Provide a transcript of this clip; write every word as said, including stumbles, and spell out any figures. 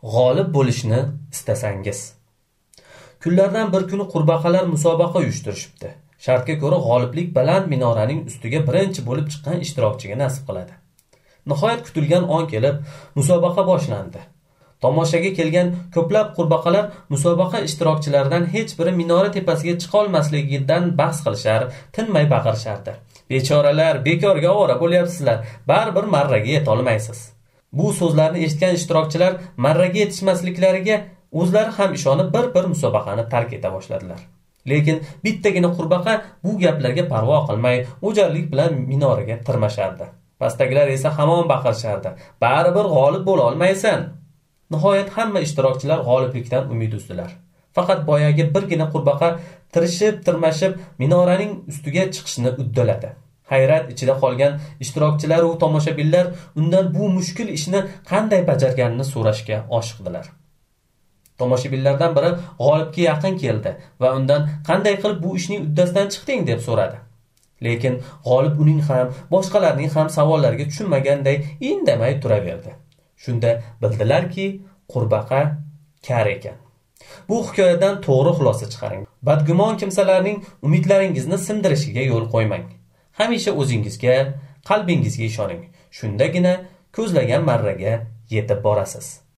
G'olib bo'lishni istasangiz. Kunlardan bir kuni qurbaqalar musobaqa uyushtirishibdi. Shartga ko'ra g'oliblik baland minoraning ustiga birinchi bo'lib chiqqan ishtirokchiga nasib qiladi. Nihoyat kutilgan on kelib, musobaqa boshlandi. Tomoshaga kelgan ko'plab qurbaqalar musobaqa ishtirokchilaridan hech biri minora tepasiga chiqa olmasligidan bahs qilishar, tinmay baqirishardi. Bechoralar, bekorga ovora bo'lyapsizlar, baribir marraga yeta olmaysiz. Bu so'zlarni eshitgan ishtirokchilar marraga yetishmasliklariga o'zlari ham ishonib bir-bir musobaqani tark eta boshladilar. Lekin bittagina qurbaqa bu gaplarga parvo qilmay, o'jarlik bilan minoraga tirmashardi. Pastdagilar esa hamon baqirishardi. Baribir g'olib bo'la olmaysan. Nihoyat hamma ishtirokchilar g'oliblikdan umid uzdilar. Faqat boyagi birgina qurbaqa tirishib, tirmashib minoraning ustiga chiqishni uddaladi. Hayrat ichida qolgan ishtirokchilar va tomoshabinlar undan bu mushkul ishni qanday bajarganini so'rashga oshiqdilar. Tomoshabinlardan biri g'olibga yaqin keldi va undan qanday qilib bu ishning uddasidan chiqding deb so'radi. Lekin g'olib uning ham, boshqalarning ham savollariga tushunmaganday indamay turaverdi. Shunda bildilarki, qurbaqa kar ekan. Bu hikoyadan to'g'ri xulosa chiqaring. Badgumon kimsalarning umidlaringizni sindirishiga yo'l qo'ymang. Hamisha o'zingizga, qalbingizga ishoning. Shundagina ko'zlagan marraga yetib borasiz.